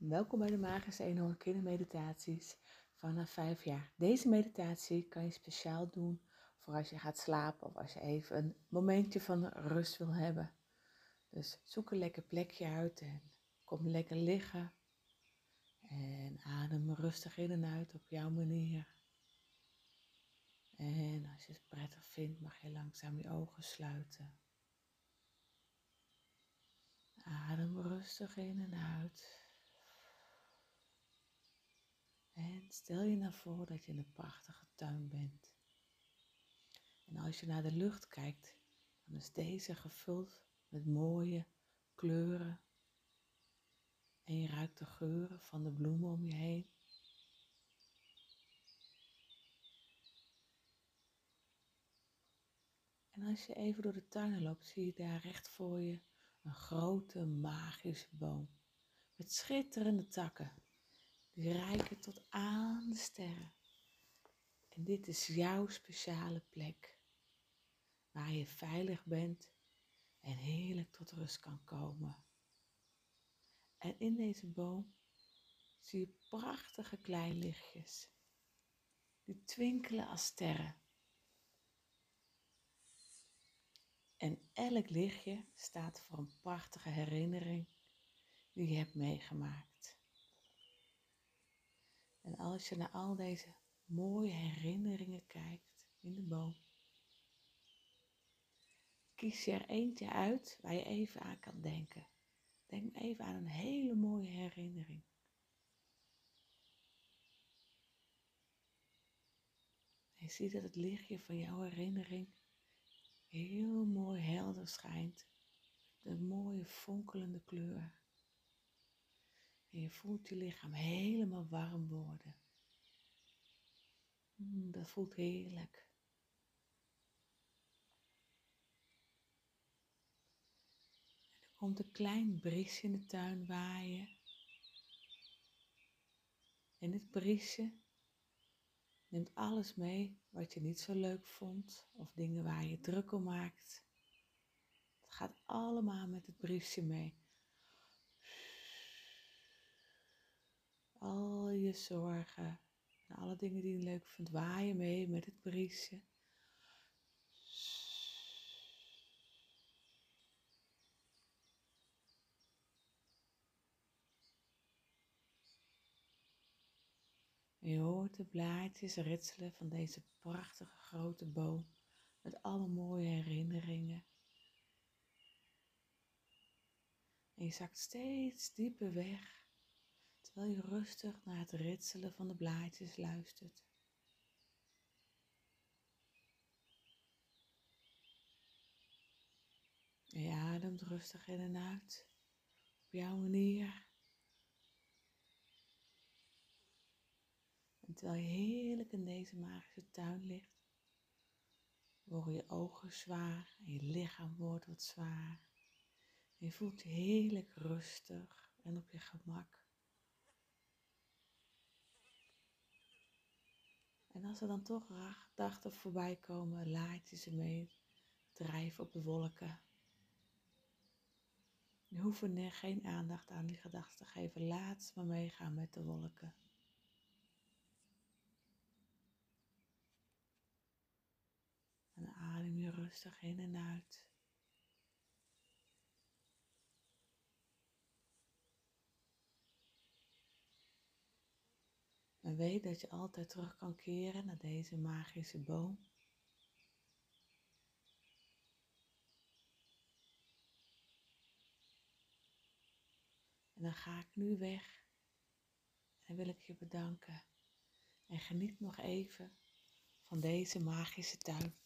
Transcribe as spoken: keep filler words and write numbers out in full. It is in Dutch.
Welkom bij de Magische Eenhoorn Kindermeditaties vanaf vijf jaar. Deze meditatie kan je speciaal doen voor als je gaat slapen of als je even een momentje van rust wil hebben. Dus zoek een lekker plekje uit en kom lekker liggen en adem rustig in en uit op jouw manier. En als je het prettig vindt mag je langzaam je ogen sluiten. Adem rustig in en uit. En stel je nou voor dat je in een prachtige tuin bent. En als je naar de lucht kijkt, dan is deze gevuld met mooie kleuren. En je ruikt de geuren van de bloemen om je heen. En als je even door de tuin loopt, zie je daar recht voor je een grote magische boom. Met schitterende takken. Die reiken tot aan de sterren. En dit is jouw speciale plek. Waar je veilig bent en heerlijk tot rust kan komen. En in deze boom zie je prachtige kleine lichtjes. Die twinkelen als sterren. En elk lichtje staat voor een prachtige herinnering die je hebt meegemaakt. En als je naar al deze mooie herinneringen kijkt in de boom, kies je er eentje uit waar je even aan kan denken. Denk even aan een hele mooie herinnering. En je ziet dat het lichtje van jouw herinnering heel mooi helder schijnt. Een mooie fonkelende kleur. En je voelt je lichaam helemaal warm worden. Mm, dat voelt heerlijk. En er komt een klein briesje in de tuin waaien. En dit briesje neemt alles mee wat je niet zo leuk vond. Of dingen waar je druk om maakt. Het gaat allemaal met het briesje mee. Al je zorgen en alle dingen die je leuk vindt, waaien mee met het briesje. En je hoort de blaadjes ritselen van deze prachtige grote boom met alle mooie herinneringen. En je zakt steeds dieper weg, terwijl je rustig naar het ritselen van de blaadjes luistert. En je ademt rustig in en uit, op jouw manier. En terwijl je heerlijk in deze magische tuin ligt, worden je ogen zwaar en je lichaam wordt wat zwaar. En je voelt je heerlijk rustig en op je gemak. En als er dan toch gedachten voorbij komen, laat je ze mee drijven op de wolken. Je hoeft er geen aandacht aan die gedachten te geven, laat ze maar meegaan met de wolken. En dan adem je rustig in en uit. En weet dat je altijd terug kan keren naar deze magische boom. En dan ga ik nu weg. En dan wil ik je bedanken. En geniet nog even van deze magische tuin.